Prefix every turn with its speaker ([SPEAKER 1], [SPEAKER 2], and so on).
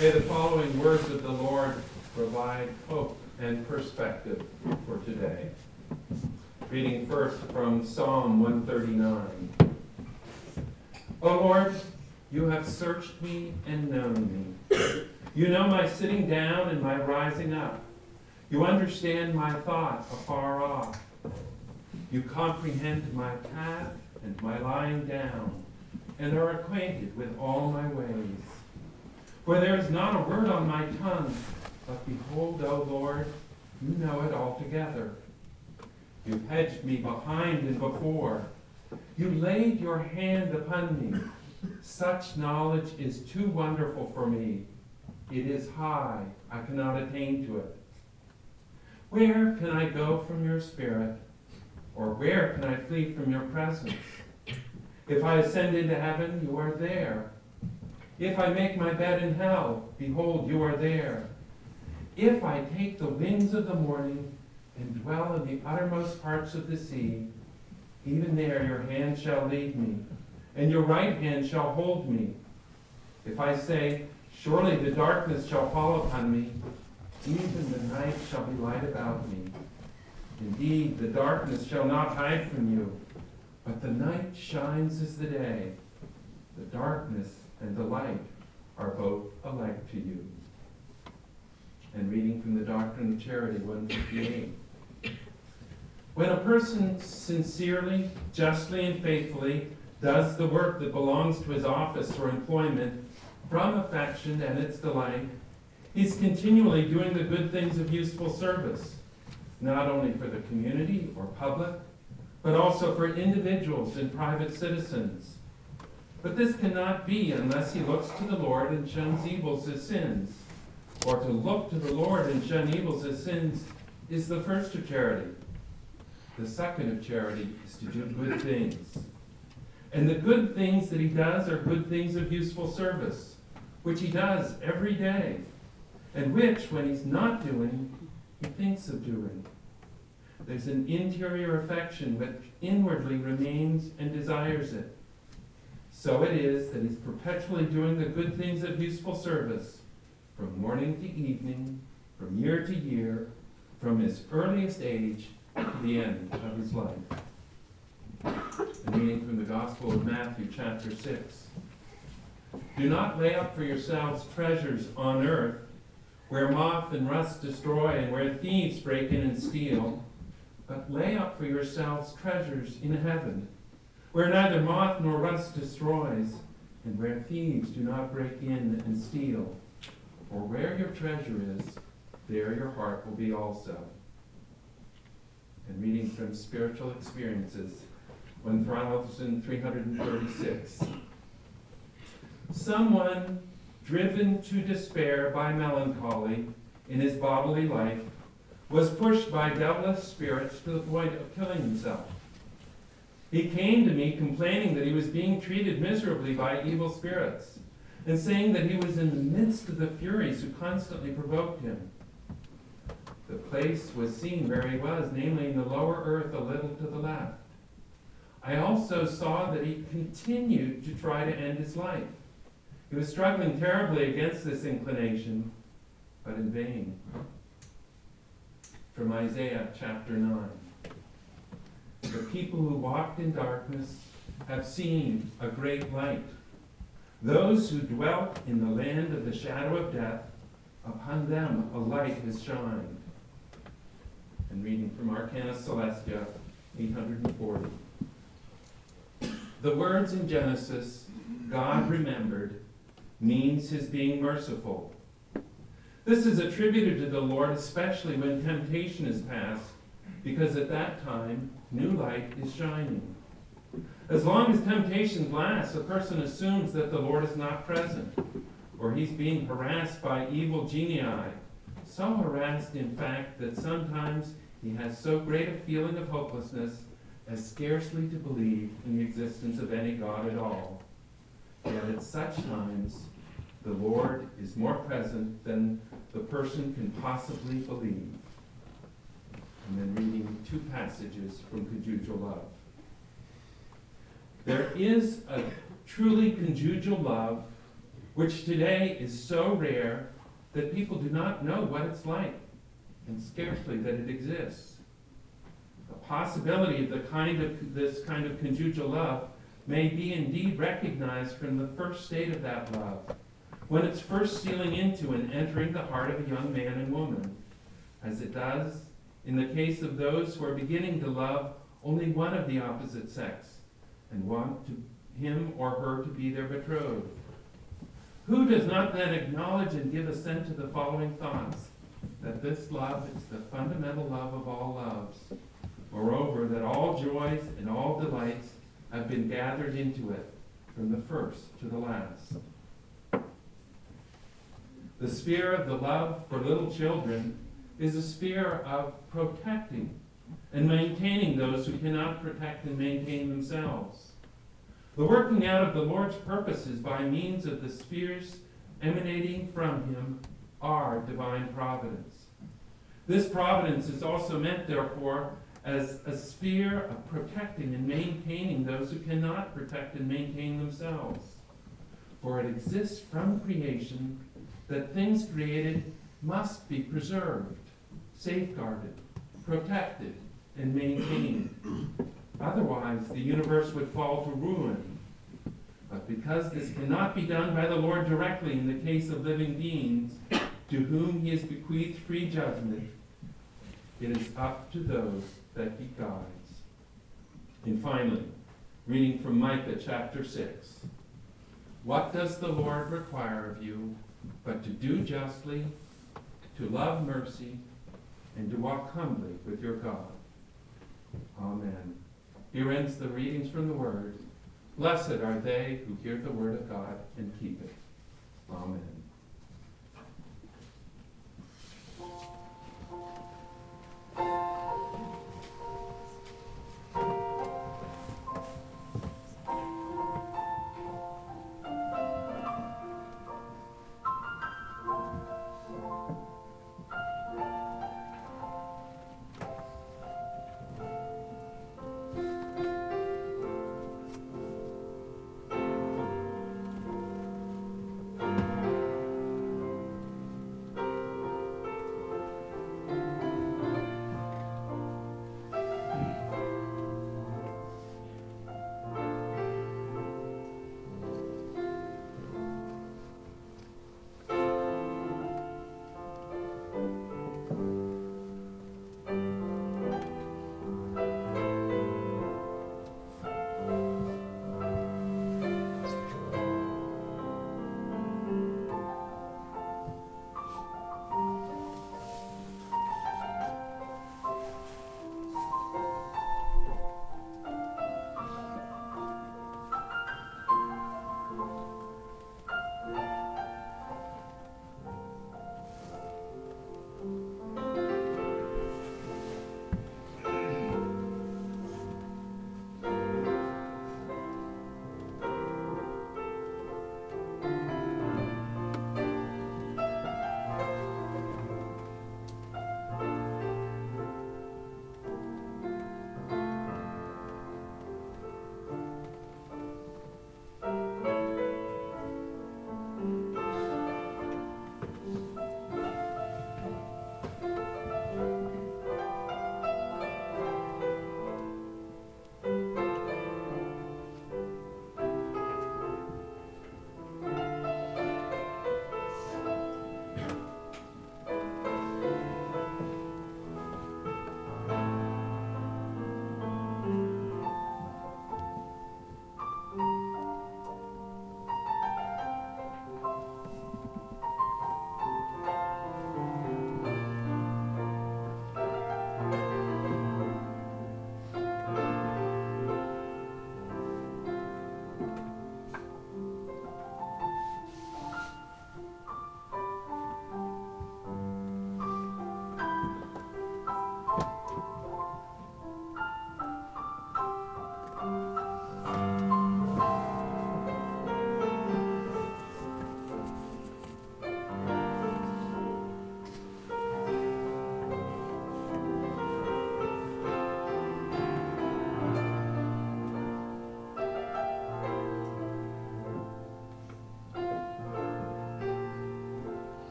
[SPEAKER 1] May the following words of the Lord provide hope and perspective for today. Reading first from Psalm 139. O Lord, you have searched me and known me. You know my sitting down and my rising up. You understand my thought afar off. You comprehend my path and my lying down, and are acquainted with all my ways. For there is not a word on my tongue, but behold, O Lord, you know it altogether. You hedged me behind and before. You laid your hand upon me. Such knowledge is too wonderful for me. It is high. I cannot attain to it. Where can I go from your spirit? Or where can I flee from your presence? If I ascend into heaven, you are there. If I make my bed in hell, behold, you are there. If I take the wings of the morning and dwell in the uttermost parts of the sea, even there your hand shall lead me, and your right hand shall hold me. If I say, surely the darkness shall fall upon me, even the night shall be light about me. Indeed, the darkness shall not hide from you, but the night shines as the day. The darkness and the light are both alike to you. And reading from the Doctrine of Charity 158. When a person sincerely, justly, and faithfully does the work that belongs to his office or employment from affection and its delight, he's continually doing the good things of useful service, not only for the community or public, but also for individuals and private citizens. But this cannot be unless he looks to the Lord and shuns evils as sins. For to look to the Lord and shun evils as sins is the first of charity. The second of charity is to do good things. And the good things that he does are good things of useful service, which he does every day, and which, when he's not doing, he thinks of doing. There's an interior affection which inwardly remains and desires it. So it is that he's perpetually doing the good things of useful service, from morning to evening, from year to year, from his earliest age to the end of his life. A reading from the Gospel of Matthew, chapter 6. Do not lay up for yourselves treasures on earth, where moth and rust destroy and where thieves break in and steal, but lay up for yourselves treasures in heaven, where neither moth nor rust destroys, and where thieves do not break in and steal. For where your treasure is, there your heart will be also. And reading from Spiritual Experiences, 1336. Someone driven to despair by melancholy in his bodily life was pushed by devilish spirits to the point of killing himself. He came to me complaining that he was being treated miserably by evil spirits, and saying that he was in the midst of the Furies who constantly provoked him. The place was seen where he was, namely in the lower earth a little to the left. I also saw that he continued to try to end his life. He was struggling terribly against this inclination, but in vain. From Isaiah chapter 9. The people who walked in darkness have seen a great light. Those who dwelt in the land of the shadow of death, upon them a light has shined. And reading from Arcana Celestia, 840. The words in Genesis, God remembered, means his being merciful. This is attributed to the Lord especially when temptation is past, because at that time new light is shining. As long as temptation lasts, a person assumes that the Lord is not present, or he's being harassed by evil genii, so harassed in fact that sometimes he has so great a feeling of hopelessness as scarcely to believe in the existence of any God at all. Yet at such times, the Lord is more present than the person can possibly believe. And then reading two passages from Conjugal Love. There is a truly conjugal love which today is so rare that people do not know what it's like, and scarcely that it exists. The possibility of this kind of conjugal love may be indeed recognized from the first state of that love, when it's first stealing into and entering the heart of a young man and woman, as it does in the case of those who are beginning to love only one of the opposite sex and want him or her to be their betrothed. Who does not then acknowledge and give assent to the following thoughts, that this love is the fundamental love of all loves? Moreover, that all joys and all delights have been gathered into it, from the first to the last. The sphere of the love for little children is a sphere of protecting and maintaining those who cannot protect and maintain themselves. The working out of the Lord's purposes by means of the spheres emanating from him are divine providence. This providence is also meant, therefore, as a sphere of protecting and maintaining those who cannot protect and maintain themselves. For it exists from creation that things created must be preserved, safeguarded, protected, and maintained. Otherwise, the universe would fall to ruin. But because this cannot be done by the Lord directly in the case of living beings, to whom he has bequeathed free judgment, it is up to those that he guides. And finally, reading from Micah chapter 6. What does the Lord require of you but to do justly, to love mercy, and to walk humbly with your God? Amen. Here ends the readings from the Word. Blessed are they who hear the word of God and keep it. Amen.